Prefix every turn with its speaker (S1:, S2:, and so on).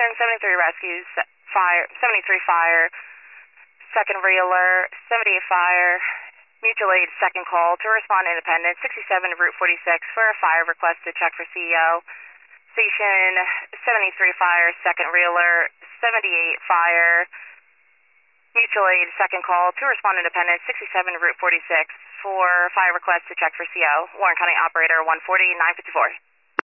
S1: Station 73 rescues, fire, 73 fire, second realer, 78 fire, mutual aid second call to respond independent, 67 Route 46 for a fire request to check for CEO. Station 73 fire, second realer, 78 fire, mutual aid second call to respond independent, 67 Route 46 for fire request to check for CO. Warren County operator 140-954.